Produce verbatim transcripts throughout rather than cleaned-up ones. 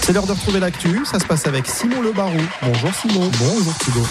C'est l'heure de retrouver l'actu, ça se passe avec Simon Le Barou. Bonjour Simon. Bonjour Thibaut.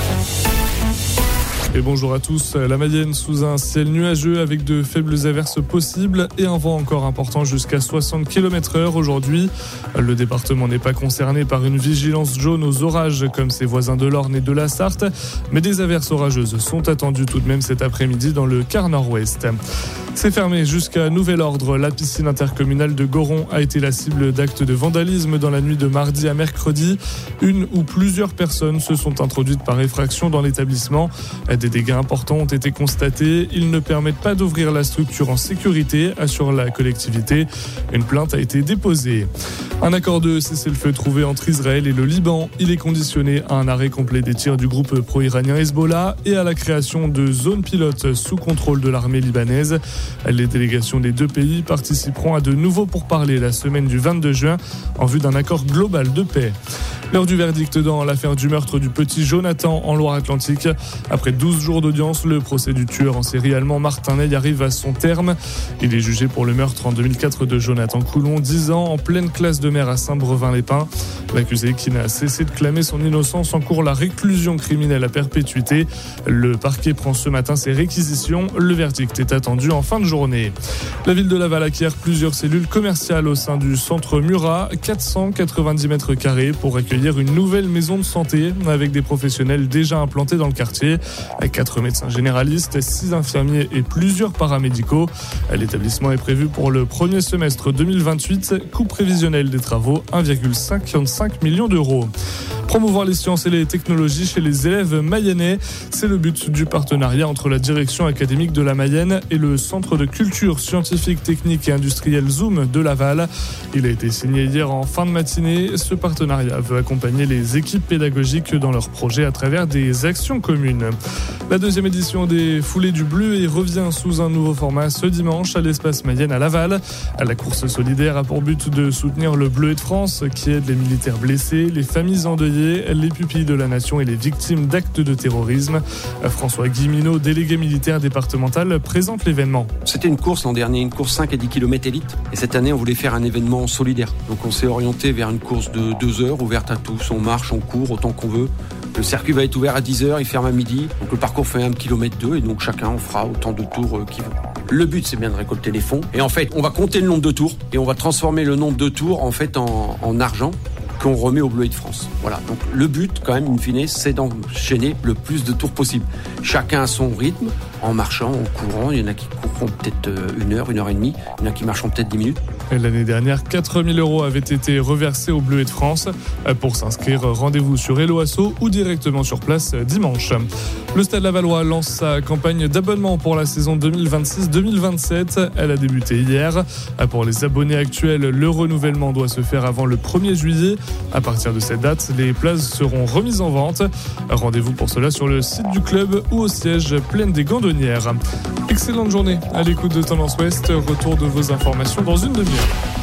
Et bonjour à tous. La Mayenne sous un ciel nuageux avec de faibles averses possibles et un vent encore important jusqu'à soixante kilomètres heure aujourd'hui. Le département n'est pas concerné par une vigilance jaune aux orages comme ses voisins de l'Orne et de la Sarthe, mais des averses orageuses sont attendues tout de même cet après-midi dans le quart nord-ouest. C'est fermé jusqu'à nouvel ordre. La piscine intercommunale de Goron a été la cible d'actes de vandalisme dans la nuit de mardi à mercredi. Une ou plusieurs personnes se sont introduites par effraction dans l'établissement. Des dégâts importants ont été constatés. Ils ne permettent pas d'ouvrir la structure en sécurité, assure la collectivité. Une plainte a été déposée. Un accord de cessez-le-feu trouvé entre Israël et le Liban. Il est conditionné à un arrêt complet des tirs du groupe pro-iranien Hezbollah et à la création de zones pilotes sous contrôle de l'armée libanaise. Les délégations des deux pays participeront à de nouveaux pourparlers la semaine du vingt-deux juin en vue d'un accord global de paix. L'heure du verdict dans l'affaire du meurtre du petit Jonathan en Loire-Atlantique. Après douze jours d'audience, le procès du tueur en série allemand Martin Ney arrive à son terme. Il est jugé pour le meurtre en deux mille quatre de Jonathan Coulon, dix ans, en pleine classe de mer à Saint-Brevin-les-Pins. L'accusé, qui n'a cessé de clamer son innocence, encourt la réclusion criminelle à perpétuité. Le parquet prend ce matin ses réquisitions. Le verdict est attendu en fin de journée. La ville de Laval acquiert plusieurs cellules commerciales au sein du centre Murat, quatre cent quatre-vingt-dix mètres carrés pour accueillir une nouvelle maison de santé avec des professionnels déjà implantés dans le quartier. Quatre médecins généralistes, six infirmiers et plusieurs paramédicaux. L'établissement est prévu pour le premier semestre deux mille vingt-huit. Coût prévisionnel des travaux, un virgule cinquante-cinq millions d'euros. Promouvoir les sciences et les technologies chez les élèves mayennais, c'est le but du partenariat entre la direction académique de la Mayenne et le centre de culture scientifique, technique et industrielle Zoom de Laval. Il a été signé hier en fin de matinée. Ce partenariat veut accompagner les équipes pédagogiques dans leurs projets à travers des actions communes. La deuxième édition des Foulées du Bleuet revient sous un nouveau format ce dimanche à l'espace Mayenne à Laval. La course solidaire a pour but de soutenir le Bleuet de France qui aide les militaires blessés, les familles endeuillées, les pupilles de la nation et les victimes d'actes de terrorisme. François Guilleminot, délégué militaire départemental, présente l'événement. C'était une course l'an dernier, une course cinq et dix kilomètres élite. Et cette année, on voulait faire un événement solidaire. Donc on s'est orienté vers une course de deux heures, ouverte à tous. On marche, on court autant qu'on veut. Le circuit va être ouvert à dix heures, il ferme à midi. Donc le parcours fait un kilomètre deux et donc chacun on fera autant de tours qu'il veut. Le but, c'est bien de récolter les fonds. Et en fait, on va compter le nombre de tours et on va transformer le nombre de tours en fait en, en argent qu'on remet au Bleuet de France. Voilà. Donc le but, quand même, in fine, c'est d'enchaîner le plus de tours possible. Chacun à son rythme, en marchant, en courant. Il y en a qui courront peut-être une heure, une heure et demie. Il y en a qui marcheront peut-être dix minutes. L'année dernière, quatre mille euros avaient été reversés au Bleuet de France. Pour s'inscrire, rendez-vous sur Hello Asso ou directement sur place dimanche. Le Stade Lavallois lance sa campagne d'abonnement pour la saison deux mille vingt-six deux mille vingt-sept. Elle a débuté hier. Pour les abonnés actuels, le renouvellement doit se faire avant le premier juillet. À partir de cette date, les places seront remises en vente. Rendez-vous pour cela sur le site du club ou au siège Plaine des Gandonnières. Excellente journée à l'écoute de Tendance Ouest. Retour de vos informations dans une demi-heure.